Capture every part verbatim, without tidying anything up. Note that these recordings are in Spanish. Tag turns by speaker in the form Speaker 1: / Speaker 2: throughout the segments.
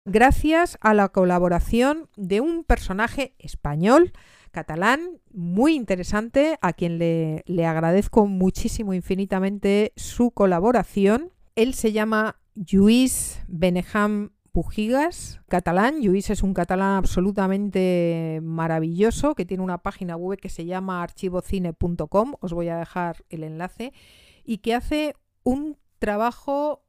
Speaker 1: gracias a la colaboración de un personaje español, catalán, muy interesante, a quien le, le agradezco muchísimo, infinitamente, su colaboración. Él se llama Lluís Benejam Bugigas, catalán. Lluís es un catalán absolutamente maravilloso que tiene una página web que se llama archivocine punto com, os voy a dejar el enlace, y que hace un trabajo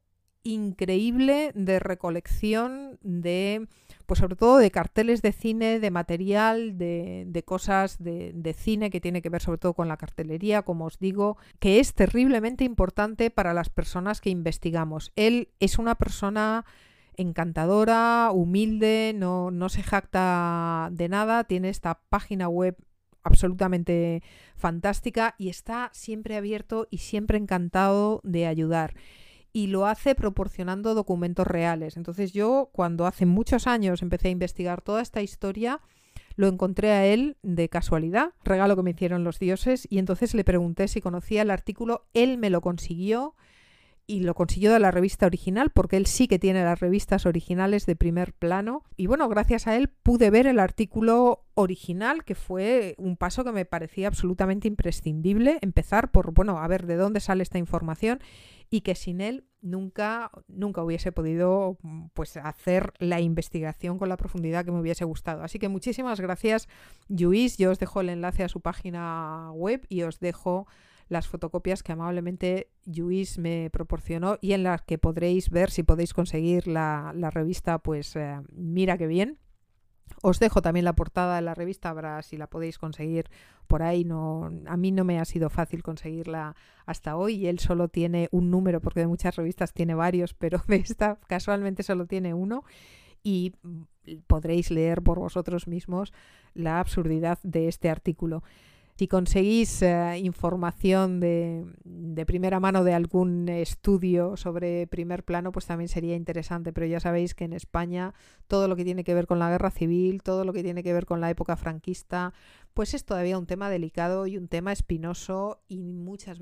Speaker 1: increíble de recolección de, pues sobre todo de carteles de cine, de material, de, de cosas de, de cine que tiene que ver sobre todo con la cartelería, como os digo, que es terriblemente importante para las personas que investigamos. Él es una persona encantadora, humilde, no, no se jacta de nada, tiene esta página web absolutamente fantástica y está siempre abierto y siempre encantado de ayudar. Y lo hace proporcionando documentos reales. Entonces yo, cuando hace muchos años empecé a investigar toda esta historia, lo encontré a él de casualidad, regalo que me hicieron los dioses, y entonces le pregunté si conocía el artículo. Él me lo consiguió, y lo consiguió de la revista original, porque él sí que tiene las revistas originales de Primer Plano. Y bueno, gracias a él pude ver el artículo original, que fue un paso que me parecía absolutamente imprescindible. Empezar por, bueno, a ver de dónde sale esta información, y que sin él nunca, nunca hubiese podido, pues, hacer la investigación con la profundidad que me hubiese gustado. Así que muchísimas gracias, Lluís. Yo os dejo el enlace a su página web y os dejo las fotocopias que amablemente Lluís me proporcionó y en las que podréis ver, si podéis conseguir la, la revista, pues eh, mira qué bien. Os dejo también la portada de la revista, habrá, si la podéis conseguir por ahí. No, a mí no me ha sido fácil conseguirla hasta hoy, y él solo tiene un número, porque de muchas revistas tiene varios, pero de esta casualmente solo tiene uno, y podréis leer por vosotros mismos la absurdidad de este artículo. Si conseguís eh, información de, de primera mano de algún estudio sobre Primer Plano, pues también sería interesante, pero ya sabéis que en España todo lo que tiene que ver con la guerra civil, todo lo que tiene que ver con la época franquista, pues es todavía un tema delicado y un tema espinoso, y muchas veces